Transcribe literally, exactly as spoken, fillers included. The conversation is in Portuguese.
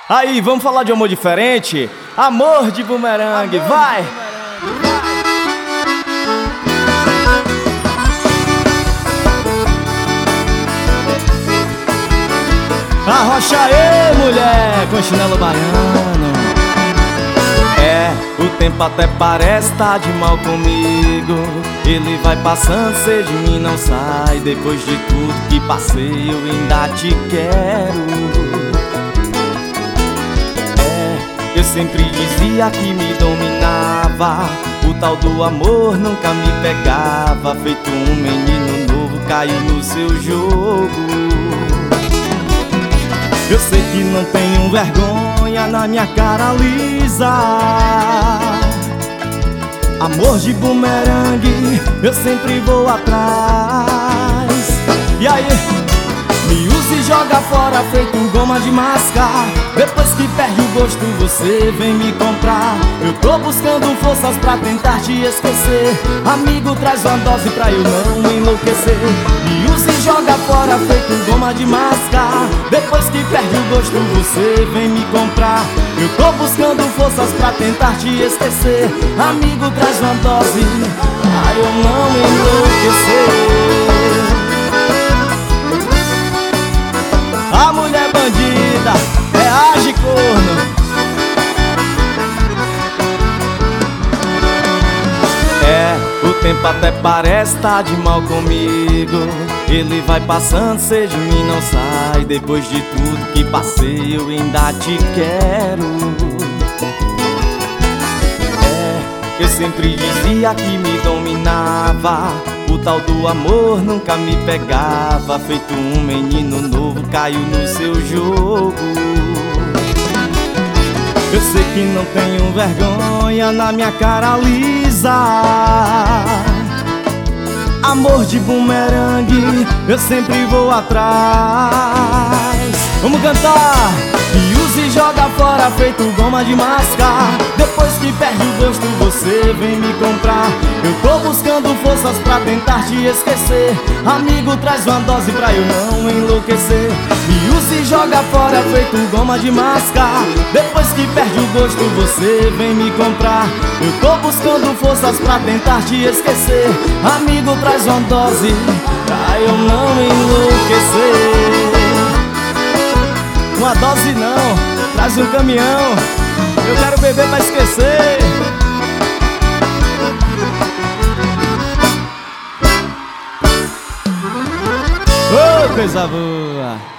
Aí, vamos falar de amor diferente? Amor de bumerangue, Amor vai! de bumerangue. Arrocha aí, mulher, com chinelo baiano. É, o tempo até parece tá de mal comigo. Ele vai passando, cê de mim não sai. Depois de tudo que passei, eu ainda te quero. Eu sempre dizia que me dominava. O tal do amor nunca me pegava. Feito um menino novo, caiu no seu jogo. Eu sei que não tenho vergonha na minha cara lisa. Amor de bumerangue, eu sempre vou atrás. E aí? Me usa e joga fora feito goma de mascar. Depois que perde o gosto você vem me comprar. Eu tô buscando forças pra tentar te esquecer. Amigo, traz uma dose pra eu não enlouquecer. Me usa e joga fora feito goma de mascar. Depois que perde o gosto você vem me comprar. Eu tô buscando forças pra tentar te esquecer. Amigo, traz uma dose pra eu não enlouquecer. A mulher bandida reage, corno. É, o tempo até parece tá de mal comigo. Ele vai passando, cê de mim não sai. Depois de tudo que passei, eu ainda te quero. É, eu sempre dizia que me dominava. O tal do amor nunca me pegava. Feito um menino novo, caiu no seu jogo. Eu sei que não tenho vergonha na minha cara lisa. Amor de bumerangue, eu sempre vou atrás. Vamos cantar! Me usa e joga fora feito goma de mascar. Depois que perde o gosto você vem me comprar. Eu tô buscando forças pra tentar te esquecer. Amigo, traz uma dose pra eu não enlouquecer. Me usa e joga fora feito goma de mascar. Depois que perde o gosto você vem me comprar. Eu tô buscando forças pra tentar te esquecer. Amigo, traz uma dose pra eu não enlouquecer. Uma dose não, traz um caminhão. Eu quero beber pra esquecer. Ô, coisa boa.